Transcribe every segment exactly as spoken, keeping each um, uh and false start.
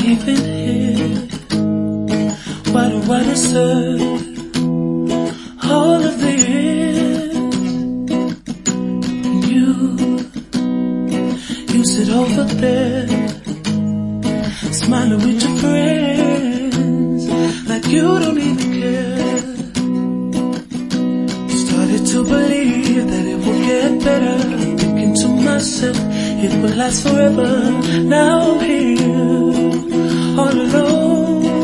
even here? Why do I deserve all of this? You, you sit over there, smiling with your friends, like you don't even care. Started to believe that it will get better, thinking to myself, it will last forever. Now I'm here, all alone.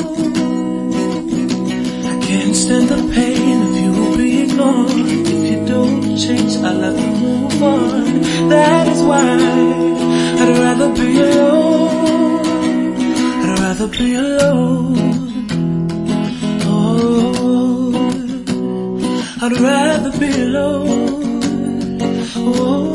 I can't stand the pain of you being gone. If you don't change, I'll have to move on. That is why I'd rather be alone. I'd rather be alone. Oh, I'd rather be alone. Oh,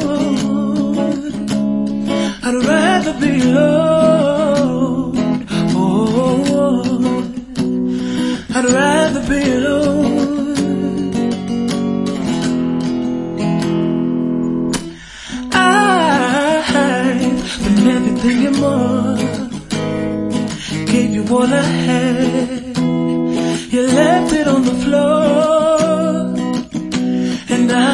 I'd rather be alone. Oh, I'd rather be alone. I've been everything and more. Gave you all I had. You left it on the floor. And I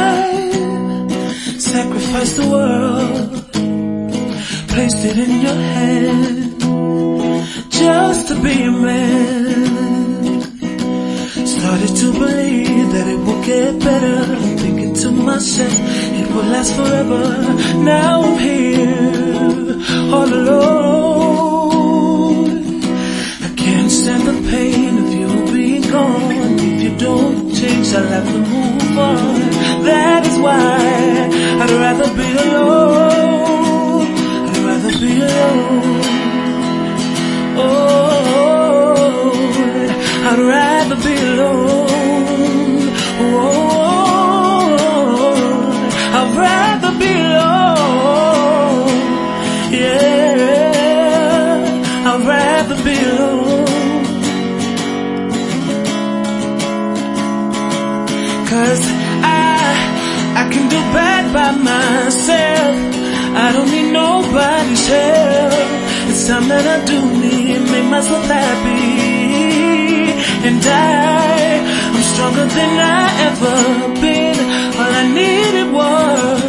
sacrificed the world, placed it in your hand, just to be a man. Started to believe that it will get better, thinking to myself, it will last forever. Now I'm here, all alone. I can't stand the pain of you being gone. If you don't change, I'll have to move on. That is why I'd rather be alone. I'd rather be alone. Oh, I'd rather be alone. Oh, I'd rather be alone. Yeah, I'd rather be alone. 'Cause I, I can do bad by myself. I don't need nobody's help. It's time that I do me and make myself happy. And I, I'm stronger than I ever been. All I needed was